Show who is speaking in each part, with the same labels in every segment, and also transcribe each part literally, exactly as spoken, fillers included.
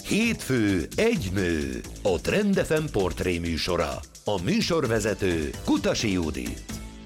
Speaker 1: Hétfő egy nő, a Trend ef em portré műsora. A műsorvezető Kutasi Judit.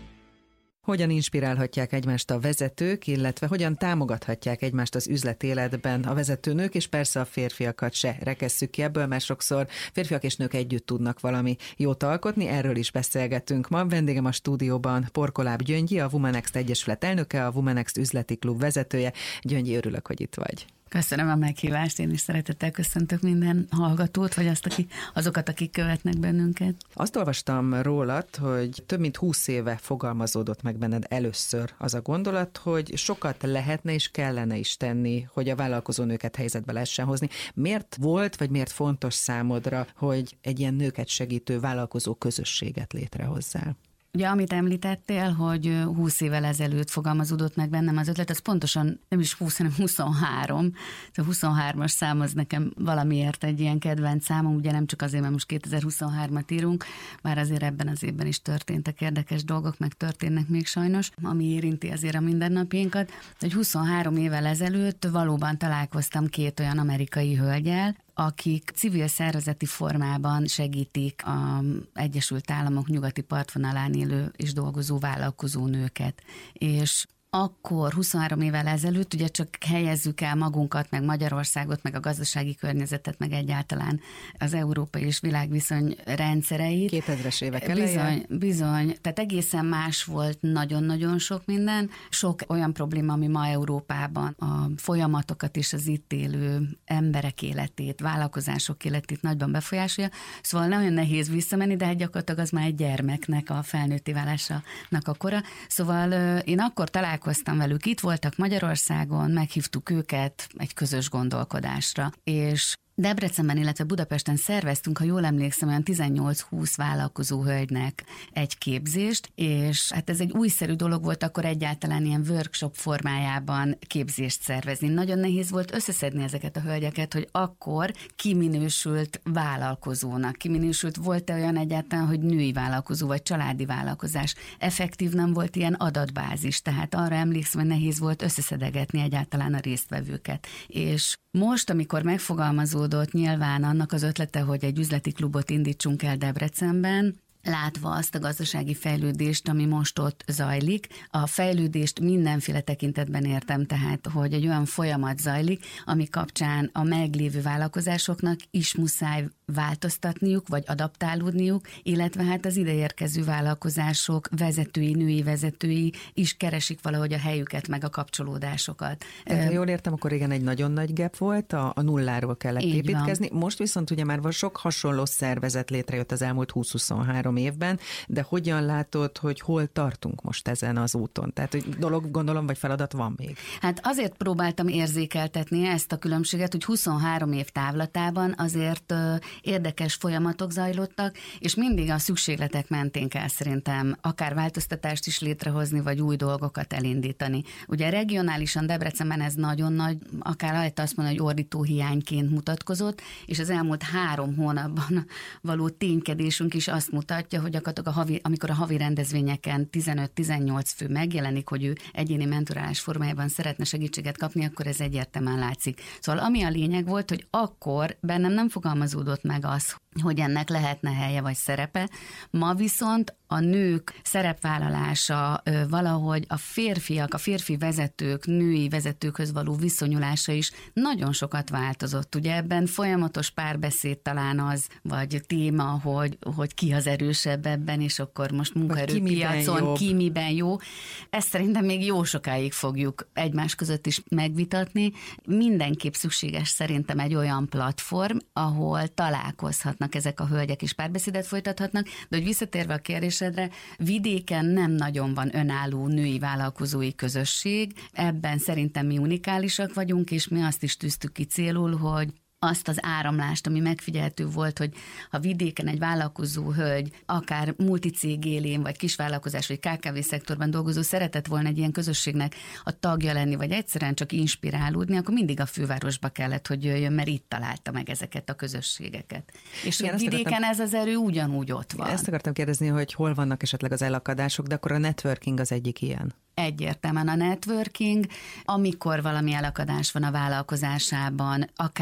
Speaker 2: Hogyan inspirálhatják egymást a vezetők, illetve hogyan támogathatják egymást az üzletéletben a vezetőnők, és persze a férfiakat se rekesszük ki ebből, mert sokszor férfiak és nők együtt tudnak valami jót alkotni, erről is beszélgetünk ma. Vendégem a stúdióban Porkoláb Gyöngyi, a Womanext Egyesület elnöke, a Womanext üzleti klub vezetője. Gyöngyi, örülök, hogy itt vagy.
Speaker 3: Köszönöm a meghívást, én is szeretettel köszöntök minden hallgatót, vagy azt, aki, azokat, akik követnek bennünket.
Speaker 2: Azt olvastam rólad, hogy több mint húsz éve fogalmazódott meg benned először az a gondolat, hogy sokat lehetne és kellene is tenni, hogy a vállalkozó nőket helyzetbe lehessen hozni. Miért volt, vagy miért fontos számodra, hogy egy ilyen nőket segítő vállalkozó közösséget létrehozzál?
Speaker 3: Ugye, amit említettél, hogy húsz évvel ezelőtt fogalmazódott meg bennem az ötlet, az pontosan nem is húsz, hanem huszonhárom. A huszonhármas szám az nekem valamiért egy ilyen kedvenc számom, ugye nem csak azért, mert most kétezer-huszonhármat írunk, bár azért ebben az évben is történtek érdekes dolgok, meg történnek még sajnos, ami érinti azért a mindennapjainkat. Hogy huszonhárom évvel ezelőtt valóban találkoztam két olyan amerikai hölgyel, akik civil szervezeti formában segítik az Egyesült Államok nyugati partvonalán élő és dolgozó vállalkozó nőket. És akkor huszonhárom évvel ezelőtt ugye csak helyezzük el magunkat, meg Magyarországot, meg a gazdasági környezetet, meg egyáltalán az európai és világviszony rendszereit.
Speaker 2: kétezres évek elején.
Speaker 3: Bizony, bizony. Tehát egészen más volt nagyon-nagyon sok minden. Sok olyan probléma, ami ma Európában a folyamatokat és az itt élő emberek életét, vállalkozások életét nagyban befolyásolja. Szóval nagyon nehéz visszamenni, de hát gyakorlatilag az már egy gyermeknek a felnőtté válásának a kora. Szóval én akkor találkoztam velük, itt voltak Magyarországon, meghívtuk őket egy közös gondolkodásra, és Debrecenben, illetve Budapesten szerveztünk, ha jól emlékszem, olyan tizennyolc-húsz vállalkozó hölgynek egy képzést, és hát ez egy újszerű dolog volt akkor egyáltalán ilyen workshop formájában képzést szervezni. Nagyon nehéz volt összeszedni ezeket a hölgyeket, hogy akkor kiminősült vállalkozónak, kiminősült, volt-e olyan egyáltalán, hogy női vállalkozó vagy családi vállalkozás. Effektív nem volt ilyen adatbázis, tehát arra emlékszem, hogy nehéz volt összeszedegetni egyáltalán a résztvevőket. És most, amikor megfogalmazódott nyilván annak az ötlete, hogy egy üzleti klubot indítsunk el Debrecenben, látva azt a gazdasági fejlődést, ami most ott zajlik. A fejlődést mindenféle tekintetben értem, tehát, hogy egy olyan folyamat zajlik, ami kapcsán a meglévő vállalkozásoknak is muszáj változtatniuk, vagy adaptálódniuk, illetve hát az ideérkező vállalkozások vezetői, női vezetői is keresik valahogy a helyüket, meg a kapcsolódásokat.
Speaker 2: Tehát, jól értem, akkor igen, egy nagyon nagy gap volt, a, a nulláról kellett Így építkezni. Van. Most viszont ugye már sok hasonló szervezet létrejött az elmúlt húsz-huszonhárom évben, de hogyan látod, hogy hol tartunk most ezen az úton? Tehát, hogy dolog, gondolom, vagy feladat van még?
Speaker 3: Hát azért próbáltam érzékeltetni ezt a különbséget, hogy huszonhárom év távlatában azért érdekes folyamatok zajlottak, és mindig a szükségletek mentén kell szerintem akár változtatást is létrehozni, vagy új dolgokat elindítani. Ugye regionálisan Debrecenben ez nagyon nagy, akár lehet azt mondani, hogy ordító hiányként mutatkozott, és az elmúlt három hónapban való ténykedésünk is azt mutatja, hogy a havi, amikor a havi rendezvényeken tizenöt-tizennyolc fő megjelenik, hogy ő egyéni mentorálás formájában szeretne segítséget kapni, akkor ez egyértelműen látszik. Szóval ami a lényeg volt, hogy akkor bennem nem fogalmazódott meg az, hogy ennek lehetne helye vagy szerepe. Ma viszont a nők szerepvállalása, valahogy a férfiak, a férfi vezetők, női vezetőkhöz való viszonyulása is nagyon sokat változott. Ugye ebben folyamatos párbeszéd talán az, vagy téma, hogy, hogy ki az erősebb ebben, és akkor most munkaerőpiacon ki, ki miben jó. Ezt szerintem még jó sokáig fogjuk egymás között is megvitatni. Mindenképp szükséges szerintem egy olyan platform, ahol találkozhatnak ezek a hölgyek is párbeszédet folytathatnak, de hogy visszatérve a kérdésedre, vidéken nem nagyon van önálló női vállalkozói közösség, ebben szerintem mi unikálisak vagyunk, és mi azt is tűztük ki célul, hogy azt az áramlást, ami megfigyelhető volt, hogy ha vidéken egy vállalkozó hölgy, akár multicég élén, vagy kisvállalkozás, vagy ká ká vé szektorban dolgozó szeretett volna egy ilyen közösségnek a tagja lenni, vagy egyszerűen csak inspirálódni, akkor mindig a fővárosba kellett, hogy jöjjön, mert itt találta meg ezeket a közösségeket. És igen, vidéken akartam, ez az erő ugyanúgy ott van.
Speaker 2: Ezt akartam kérdezni, hogy hol vannak esetleg az elakadások, de akkor a networking az egyik ilyen.
Speaker 3: Egyértelműen a networking, amikor valami elakadás van a vállalkozásában, akár a növekedés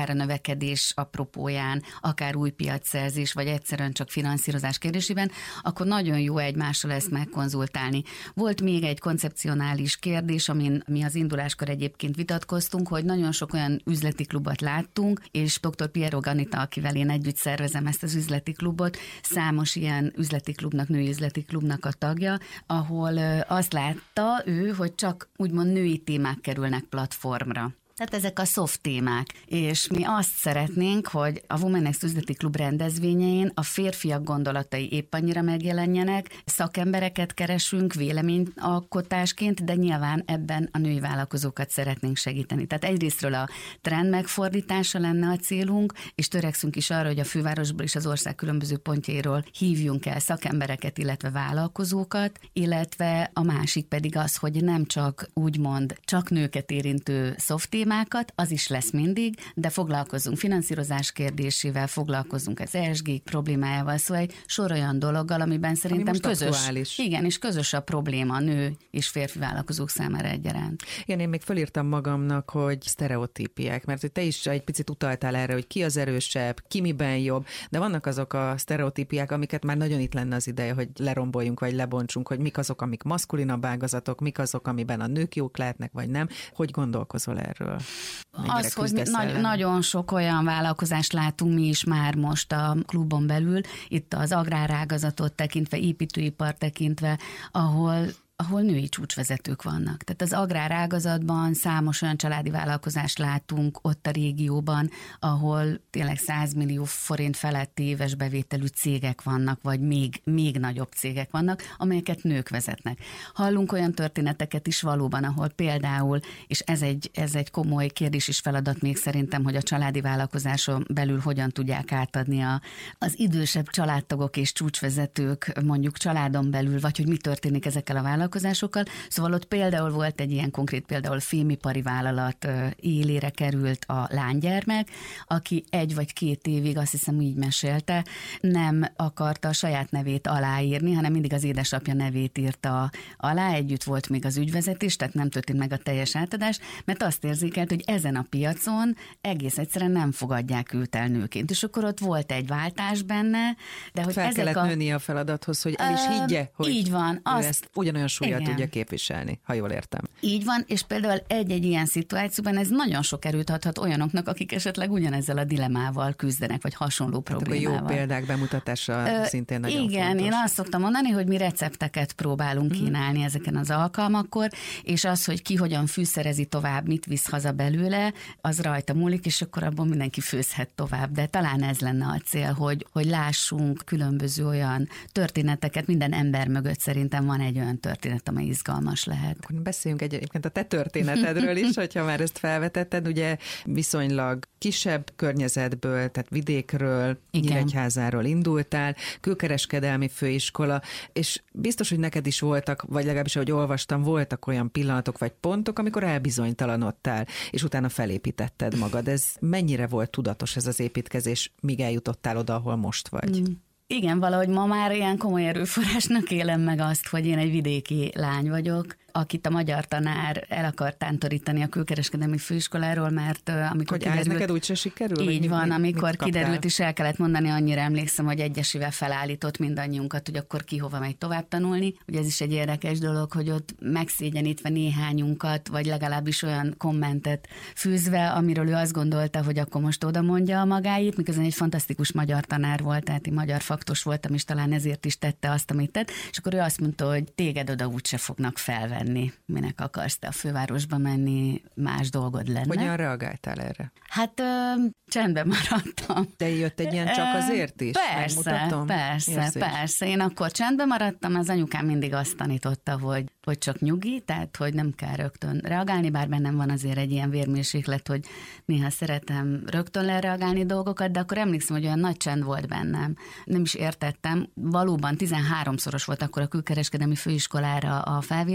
Speaker 3: növekedés apropóján, akár új piacszerzés, vagy egyszerűen csak finanszírozás kérdésében, akkor nagyon jó egymással ezt megkonzultálni. Volt még egy koncepcionális kérdés, amin mi az induláskor egyébként vitatkoztunk, hogy nagyon sok olyan üzleti klubot láttunk, és dr. Piero Ganita, akivel én együtt szervezem ezt az üzleti klubot, számos ilyen üzleti klubnak, női üzleti klubnak a tagja, ahol azt látta ő, hogy csak úgymond női témák kerülnek platformra. Tehát ezek a soft témák, és mi azt szeretnénk, hogy a Womenext üzleti klub rendezvényein a férfiak gondolatai épp annyira megjelenjenek, szakembereket keresünk véleményalkotásként, de nyilván ebben a női vállalkozókat szeretnénk segíteni. Tehát egyrésztről a trend megfordítása lenne a célunk, és törekszünk is arra, hogy a fővárosból és az ország különböző pontjairól hívjunk el szakembereket, illetve vállalkozókat, illetve a másik pedig az, hogy nem csak úgymond csak nőket érintő soft témák, az is lesz mindig, de foglalkozunk finanszírozás kérdésével, foglalkozunk az E S G problémájával, szóval egy sor olyan dologgal, amiben szerintem
Speaker 2: Ami
Speaker 3: közös.
Speaker 2: Aktuális.
Speaker 3: Igen, és közös a probléma a nő és férfi vállalkozók számára egyaránt.
Speaker 2: Igen, én még felírtam magamnak, hogy sztereotípiák, mert hogy te is egy picit utaltál erre, hogy ki az erősebb, ki miben jobb, de vannak azok a sztereotípiák, amiket már nagyon itt lenne az ideje, hogy leromboljunk, vagy lebontsunk, hogy mik azok, amik maszkulinabb ágazatok, mik azok, amiben a nők jók lehetnek, vagy nem. Hogy gondolkozol erről? Mennyire
Speaker 3: az, hogy nagy, nagyon sok olyan vállalkozást látunk mi is már most a klubon belül, itt az agrárágazatot tekintve, építőipar tekintve, ahol ahol női csúcsvezetők vannak. Tehát az agrárágazatban számos olyan családi vállalkozást látunk ott a régióban, ahol tényleg száz millió forint feletti éves bevételű cégek vannak, vagy még, még nagyobb cégek vannak, amelyeket nők vezetnek. Hallunk olyan történeteket is valóban, ahol például, és ez egy, ez egy komoly kérdés és feladat még szerintem, hogy a családi vállalkozáson belül hogyan tudják átadni a, az idősebb családtagok és csúcsvezetők mondjuk családon belül, vagy hogy mi történik ezekkel a vállalkozásokkal. Szóval ott például volt egy ilyen konkrét, például fémipari vállalat élére került a lánygyermek, aki egy vagy két évig, azt hiszem így mesélte, nem akarta a saját nevét aláírni, hanem mindig az édesapja nevét írta alá, együtt volt még az ügyvezetés, tehát nem történt meg a teljes átadás, mert azt érzékelt, hogy ezen a piacon egész egyszerűen nem fogadják őt el nőként. És akkor ott volt egy váltás benne, de hogy
Speaker 2: fel
Speaker 3: ezek
Speaker 2: kellett
Speaker 3: a...
Speaker 2: nőni a feladathoz, hogy el is higgye, hogy
Speaker 3: így van, azt...
Speaker 2: ezt ugyanolyan súlyjal
Speaker 3: Igen.
Speaker 2: tudja képviselni, ha jól értem.
Speaker 3: Így van, és például egy-egy ilyen szituációban ez nagyon sok erőt adhat olyanoknak, akik esetleg ugyanezzel a dilemával küzdenek, vagy hasonló problémával.
Speaker 2: Hát a jó példák bemutatása Ö, szintén nagyon
Speaker 3: igen,
Speaker 2: fontos.
Speaker 3: én azt szoktam mondani, hogy mi recepteket próbálunk hmm. kínálni ezeken az alkalmakkor, és az, hogy ki hogyan fűszerezi tovább, mit visz haza belőle, az rajta múlik, és akkor abban mindenki főzhet tovább. De talán ez lenne a cél, hogy, hogy lássunk különböző olyan történeteket, minden ember mögött szerintem van egy olyan történet, amely izgalmas lehet.
Speaker 2: Akkor beszéljünk egyébként a te történetedről is, hogyha már ezt felvetetted, ugye viszonylag kisebb környezetből, tehát vidékről, Nyíregyházáról indultál, külkereskedelmi főiskola, és biztos, hogy neked is voltak, vagy legalábbis, ahogy olvastam, voltak olyan pillanatok vagy pontok, amikor elbizonytalanodtál, és utána felépítetted magad. Ez mennyire volt tudatos ez az építkezés, míg eljutottál oda, ahol most vagy? Mm.
Speaker 3: Igen, valahogy ma már ilyen komoly erőforrásnak élem meg azt, hogy én egy vidéki lány vagyok, akit a magyar tanár el akart tántorítani a külkereskedelmi főiskoláról, mert uh, amikor
Speaker 2: hogy kiderült... Hogy neked úgyse sikerül?
Speaker 3: Így van, mit, amikor mit kiderült, és el kellett mondani, annyira emlékszem, hogy egyesével felállított mindannyiunkat, hogy akkor ki hova megy tovább tanulni. Ugye ez is egy érdekes dolog, hogy ott megszégyenítve néhányunkat, vagy legalábbis olyan kommentet fűzve, amiről ő azt gondolta, hogy akkor most oda mondja a magáit, miközben egy fantasztikus magyar tanár volt, tehát egy magyar faktos voltam, és talán ezért is tette azt, amit tett, és akkor ő azt mondta, hogy téged oda úgyse fognak felvenni. Minek akarsz te a fővárosba menni, más dolgod lenne.
Speaker 2: Hogyan reagáltál erre?
Speaker 3: Hát ö, csendben maradtam.
Speaker 2: De jött egy ilyen csak azért is?
Speaker 3: Persze,
Speaker 2: Megmutatom?
Speaker 3: persze,
Speaker 2: Érzés.
Speaker 3: persze. Én akkor csendben maradtam, az anyukám mindig azt tanította, hogy, hogy csak nyugi, tehát hogy nem kell rögtön reagálni, bár bennem van azért egy ilyen vérmérséklet, hogy néha szeretem rögtön lereagálni dolgokat, de akkor emlékszem, hogy olyan nagy csend volt bennem. Nem is értettem. Valóban tizenháromszoros volt akkor a külkereskedelmi főiskolára a felvétel is,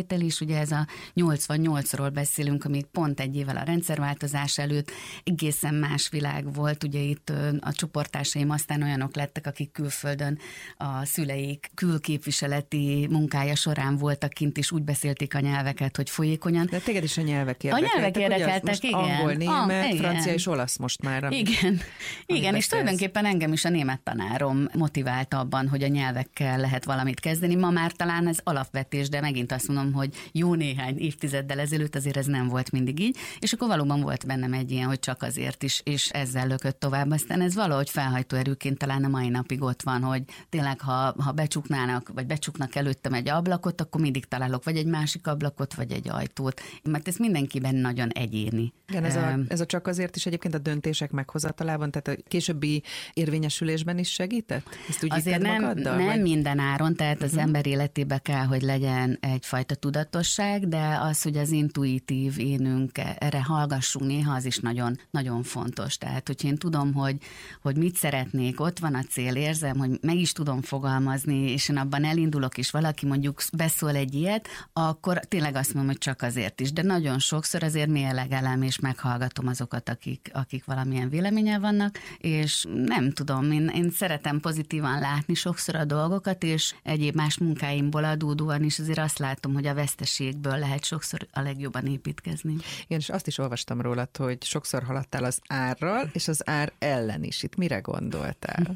Speaker 3: ugye ez a nyolcvannyolcról beszélünk, amíg pont egy évvel a rendszerváltozás előtt egészen más világ volt, ugye itt a csoporttársaim aztán olyanok lettek, akik külföldön a szüleik külképviseleti munkája során voltak kint, és úgy beszélték a nyelveket, hogy folyékonyan.
Speaker 2: De téged is a nyelvek érdekeltek.
Speaker 3: A nyelvek érdekeltek, igen.
Speaker 2: Angol, német,
Speaker 3: ah,
Speaker 2: francia és olasz most már. Ami,
Speaker 3: igen, igen és tulajdonképpen engem is a német tanárom motivált abban, hogy a nyelvekkel lehet valamit kezdeni. Ma már talán ez alapvetés, de megint azt mondom, hogy jó néhány évtizeddel ezelőtt azért ez nem volt mindig így, és akkor valóban volt bennem egy ilyen, hogy csak azért is, és ezzel lökött tovább. Aztán ez valahogy felhajtó erőként talán a mai napig ott van, hogy tényleg, ha, ha becsuknának, vagy becsuknak előttem egy ablakot, akkor mindig találok vagy egy másik ablakot, vagy egy ajtót, mert ez mindenkiben nagyon egyéni.
Speaker 2: Igen, ez a, ez a csak azért is egyébként a döntések meghozatalában, tehát a későbbi érvényesülésben is segített? Ezt úgy
Speaker 3: azért nem,
Speaker 2: magaddal,
Speaker 3: nem
Speaker 2: vagy?
Speaker 3: minden áron, tehát az uh-huh. ember életébe kell, hogy legyen egyfajta tudatosság, de az, hogy az intuitív énünk erre hallgassunk néha, az is nagyon, nagyon fontos. Tehát, hogy én tudom, hogy, hogy mit szeretnék, ott van a cél, érzem, hogy meg is tudom fogalmazni, és én abban elindulok, és valaki mondjuk beszól egy ilyet, akkor tényleg azt mondom, hogy csak azért is. De nagyon sokszor azért mérlegelem, és meghallgatom azokat, akik, akik valamilyen véleménnyel vannak, és nem tudom, én, én szeretem pozitívan látni sokszor a dolgokat, és egyéb más munkáimból adódóan is azért azt látom, hogy a veszteségből lehet sokszor a legjobban építkezni.
Speaker 2: Igen, és azt is olvastam rólad, hogy sokszor haladtál az árral, és az ár ellen is. Itt mire gondoltál?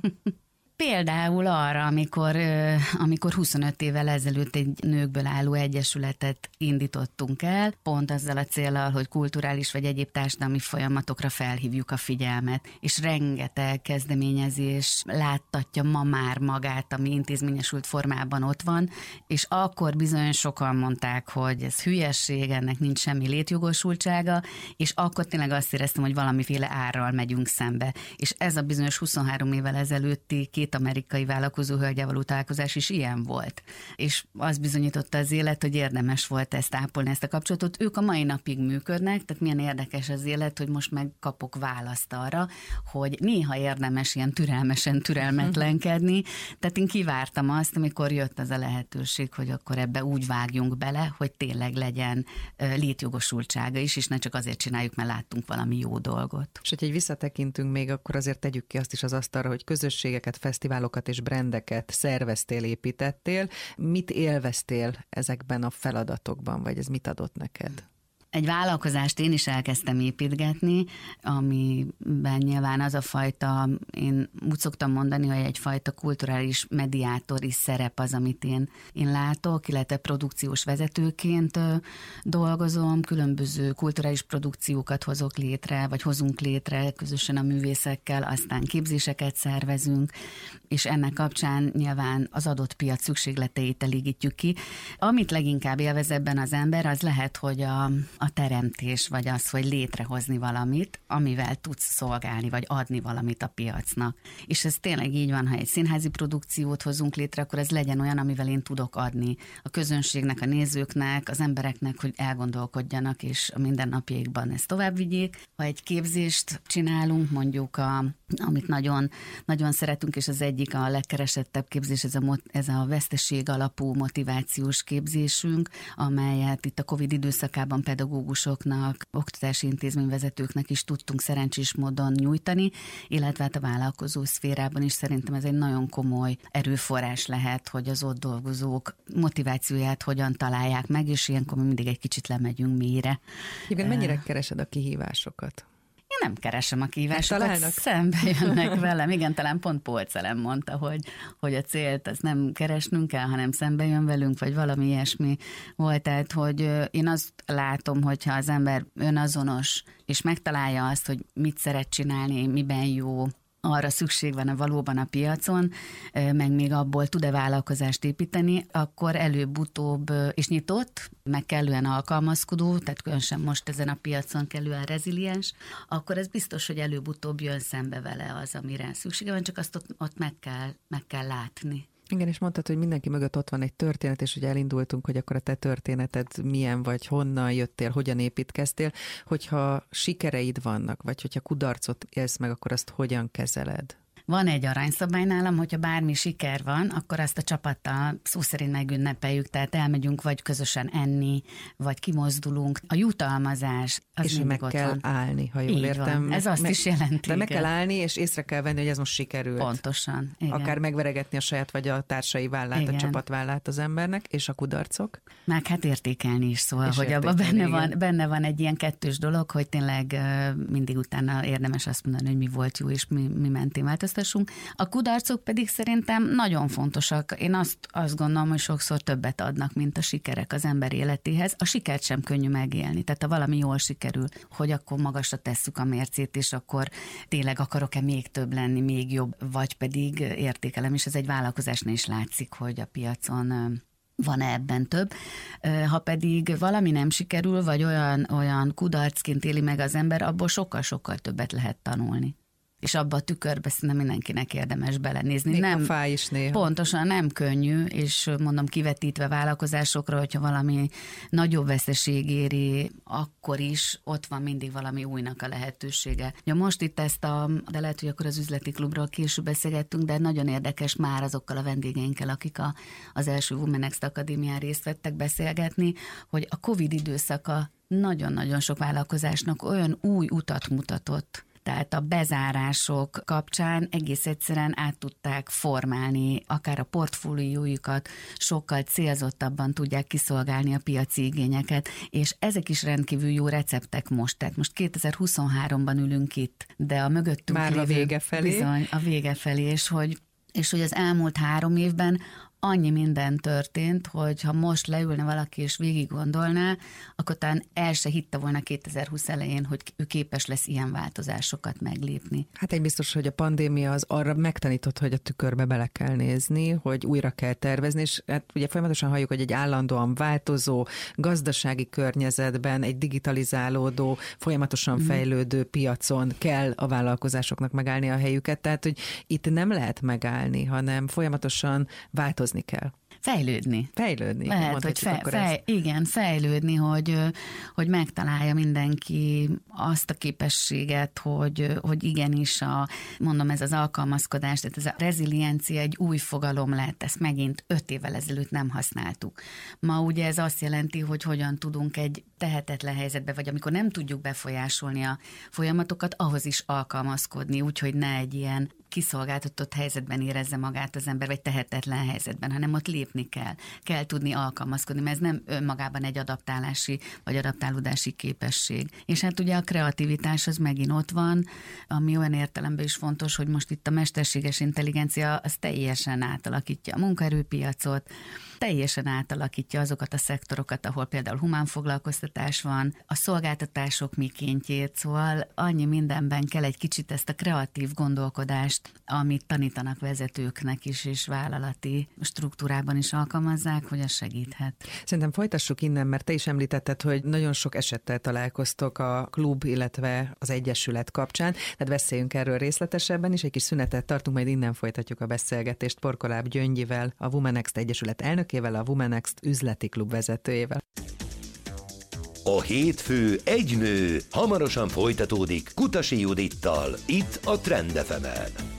Speaker 3: Például arra, amikor, amikor huszonöt évvel ezelőtt egy nőkből álló egyesületet indítottunk el, pont azzal a céllal, hogy kulturális vagy egyéb társadalmi folyamatokra felhívjuk a figyelmet, és rengeteg kezdeményezés láttatja ma már magát, ami intézményesült formában ott van, és akkor bizony sokan mondták, hogy ez hülyesség, ennek nincs semmi létjogosultsága, és akkor tényleg azt éreztem, hogy valamiféle árral megyünk szembe. És ez a bizonyos huszonhárom évvel ezelőtti két amerikai vállalkozó hölgyel való találkozás is ilyen volt. És az bizonyította az élet, hogy érdemes volt ezt ápolni, ezt a kapcsolatot. Ők a mai napig működnek, tehát milyen érdekes az élet, hogy most meg kapok választ arra, hogy néha érdemes ilyen türelmesen türelmetlenkedni. Tehát én kivártam azt, amikor jött az a lehetőség, hogy akkor ebbe úgy vágjunk bele, hogy tényleg legyen létjogosultsága is, és ne csak azért csináljuk, mert láttunk valami jó dolgot.
Speaker 2: És hogyha egy visszatekintünk még, akkor azért tegyük ki azt is az asztalra, hogy közösségeket, fesztiválokat és brendeket szerveztél, építettél. Mit élveztél ezekben a feladatokban, vagy ez mit adott neked?
Speaker 3: Egy vállalkozást én is elkezdtem építgetni, amiben nyilván az a fajta, én úgy szoktam mondani, hogy egyfajta kulturális mediátori szerep az, amit én, én látok, illetve produkciós vezetőként dolgozom, különböző kulturális produkciókat hozok létre, vagy hozunk létre közösen a művészekkel, aztán képzéseket szervezünk, és ennek kapcsán nyilván az adott piac szükségleteit elégítjük ki. Amit leginkább élvez ebben az ember, az lehet, hogy a, a teremtés, vagy az, hogy létrehozni valamit, amivel tudsz szolgálni, vagy adni valamit a piacnak. És ez tényleg így van, ha egy színházi produkciót hozunk létre, akkor ez legyen olyan, amivel én tudok adni a közönségnek, a nézőknek, az embereknek, hogy elgondolkodjanak, és a mindennapjaikban ezt tovább vigyék. Ha egy képzést csinálunk, mondjuk, a, amit nagyon, nagyon szeretünk, és az egyik a legkeresettebb képzés, ez a, ez a veszteség alapú motivációs képzésünk, amelyet itt a Covid időszakában pedagógusoknak, oktatási intézményvezetőknek is tudtunk szerencsés módon nyújtani, illetve hát a vállalkozó szférában is szerintem ez egy nagyon komoly erőforrás lehet, hogy az ott dolgozók motivációját hogyan találják meg, és ilyenkor mindig egy kicsit lemegyünk mélyre.
Speaker 2: Igen, mennyire keresed a kihívásokat?
Speaker 3: Én nem keresem a kihívásokat, szembe jönnek velem. Igen, talán pont Polcelem mondta, hogy, hogy a célt az nem keresnünk kell, hanem szembe jön velünk, vagy valami ilyesmi volt. Tehát, hogy én azt látom, hogyha az ember önazonos, és megtalálja azt, hogy mit szeret csinálni, miben jó, arra szükség van valóban a piacon, meg még abból tud-e vállalkozást építeni, akkor előbb-utóbb és nyitott, meg kellően alkalmazkodó, tehát különösen most ezen a piacon kellően reziliens, akkor ez biztos, hogy előbb-utóbb jön szembe vele az, amire szüksége van, csak azt ott, ott meg kell, meg kell látni.
Speaker 2: Igen, és mondtad, hogy mindenki mögött ott van egy történet, és hogy elindultunk, hogy akkor a te történeted milyen vagy, honnan jöttél, hogyan építkeztél, hogyha sikereid vannak, vagy hogyha kudarcot élsz meg, akkor azt hogyan kezeled?
Speaker 3: Van egy aranyszabály nálam, hogyha bármi siker van, akkor azt a csapattal szó szerint megünnepeljük, tehát elmegyünk vagy közösen enni, vagy kimozdulunk. A jutalmazás az
Speaker 2: és meg kell
Speaker 3: van.
Speaker 2: állni, ha jól
Speaker 3: Így
Speaker 2: értem.
Speaker 3: Van. Ez
Speaker 2: meg,
Speaker 3: azt
Speaker 2: meg,
Speaker 3: is jelenti.
Speaker 2: De meg kell állni, és észre kell venni, hogy ez most sikerült.
Speaker 3: Pontosan. Igen.
Speaker 2: Akár megveregetni a saját vagy a társai vállát, igen. a csapat vállát az embernek, és a kudarcok.
Speaker 3: Meg hát értékelni is, szóval,
Speaker 2: és
Speaker 3: hogy abban benne van, benne van egy ilyen kettős dolog, hogy tényleg uh, mindig utána érdemes azt mondani, hogy mi volt jó, és mi, mi mentén változtassunk. A kudarcok pedig szerintem nagyon fontosak. Én azt, azt gondolom, hogy sokszor többet adnak, mint a sikerek az ember életéhez. A sikert sem könnyű megélni. Tehát ha valami jól sikerül, hogy akkor magasra tesszük a mércét, és akkor tényleg akarok-e még több lenni, még jobb, vagy pedig értékelem, és ez egy vállalkozásnál is látszik, hogy a piacon van ebben több. Ha pedig valami nem sikerül, vagy olyan, olyan kudarcként éli meg az ember, abból sokkal-sokkal többet lehet tanulni. És abba a tükörbe szerintem mindenkinek érdemes belenézni.
Speaker 2: Még
Speaker 3: nem,
Speaker 2: a fáj is néha.
Speaker 3: Pontosan, nem könnyű, és mondom kivetítve vállalkozásokra, hogyha valami nagyobb veszeség éri, akkor is ott van mindig valami újnak a lehetősége. Ja, most itt ezt a, de lehet, hogy akkor az üzleti klubról később beszélgettünk, de nagyon érdekes már azokkal a vendégeinkkel, akik a, az első Womenext Akadémián részt vettek beszélgetni, hogy a Covid időszaka nagyon-nagyon sok vállalkozásnak olyan új utat mutatott. Tehát a bezárások kapcsán egész egyszerűen át tudták formálni, akár a portfóliójukat, sokkal célzottabban tudják kiszolgálni a piaci igényeket, és ezek is rendkívül jó receptek most. Tehát most kétezer-huszonháromban ülünk itt, de a mögöttünk
Speaker 2: már
Speaker 3: lévő,
Speaker 2: a vége felé.
Speaker 3: Bizony, a vége felé, és hogy, és hogy az elmúlt három évben annyi minden történt, hogy ha most leülne valaki és végig gondolná, akkor talán el se hitte volna kétezer-húsz elején, hogy ő képes lesz ilyen változásokat meglépni.
Speaker 2: Hát egy biztos, hogy a pandémia az arra megtanított, hogy a tükörbe bele kell nézni, hogy újra kell tervezni, és hát ugye folyamatosan halljuk, hogy egy állandóan változó gazdasági környezetben, egy digitalizálódó, folyamatosan fejlődő piacon kell a vállalkozásoknak megállni a helyüket, tehát hogy itt nem lehet megállni, hanem folyamatosan változni kell.
Speaker 3: Fejlődni.
Speaker 2: Fejlődni.
Speaker 3: Lehet, hogy fej, fej, igen, fejlődni, hogy, hogy megtalálja mindenki azt a képességet, hogy, hogy igenis a, mondom, ez az alkalmazkodás, tehát ez a reziliencia egy új fogalom lett, ezt megint öt évvel ezelőtt nem használtuk. Ma ugye ez azt jelenti, hogy hogyan tudunk egy tehetetlen helyzetbe, vagy amikor nem tudjuk befolyásolni a folyamatokat, ahhoz is alkalmazkodni, úgyhogy ne egy ilyen kiszolgáltatott helyzetben érezze magát az ember, vagy tehetetlen helyzetben, hanem ott lépni kell. Kell tudni alkalmazkodni, mert ez nem önmagában egy adaptálási, vagy adaptálódási képesség. És hát ugye a kreativitás az megint ott van, ami olyan értelemben is fontos, hogy most itt a mesterséges intelligencia az teljesen átalakítja a munkaerőpiacot, teljesen átalakítja azokat a szektorokat, ahol például humánfoglalkoztatás van, a szolgáltatások mikéntjét, szóval annyi mindenben kell egy kicsit ezt a kreatív gondolkodást, amit tanítanak vezetőknek is, és vállalati struktúrában is alkalmazzák, hogy az segíthet.
Speaker 2: Szerintem folytassuk innen, mert te is említetted, hogy nagyon sok esettel találkoztok a klub, illetve az egyesület kapcsán, tehát beszéljünk erről részletesebben is, egy kis szünetet tartunk, majd innen folytatjuk a beszélgetést Porkoláb Gyöngyivel, a Womenext Egyesület elnökével, a Womenext üzleti klub vezetőjével.
Speaker 1: A hétfő egy nő hamarosan folytatódik Kutasi Judittal, itt a Trend ef emen.